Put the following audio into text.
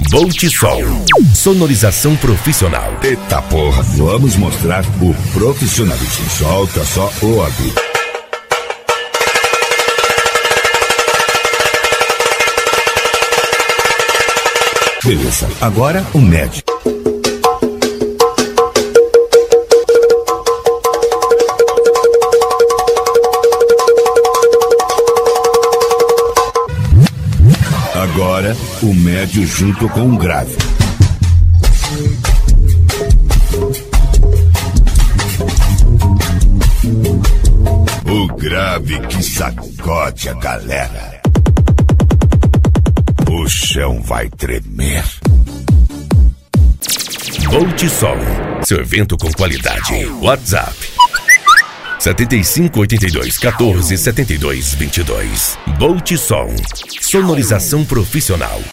Bolt Som, sonorização profissional. Eita porra, vamos mostrar o profissionalismo. Solta só o agudo. Beleza, agora o médio. Agora o médio junto com o grave. O grave que sacode a galera. O chão vai tremer. Bolt Som, seu evento com qualidade. WhatsApp 7582 14 72 22. Bolt Som, sonorização profissional.